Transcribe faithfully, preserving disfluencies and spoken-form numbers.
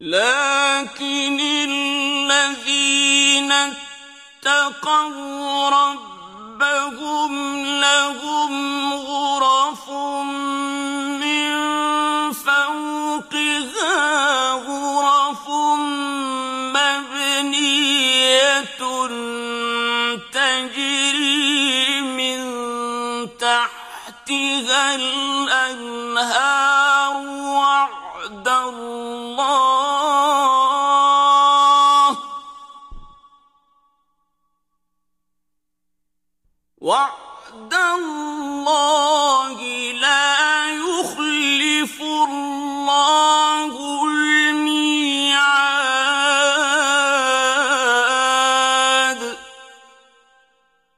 لكن الذين اتقوا ربهم لهم غرف من فوقها غرف مبنية تجري من تحتها الأنهار وعد الله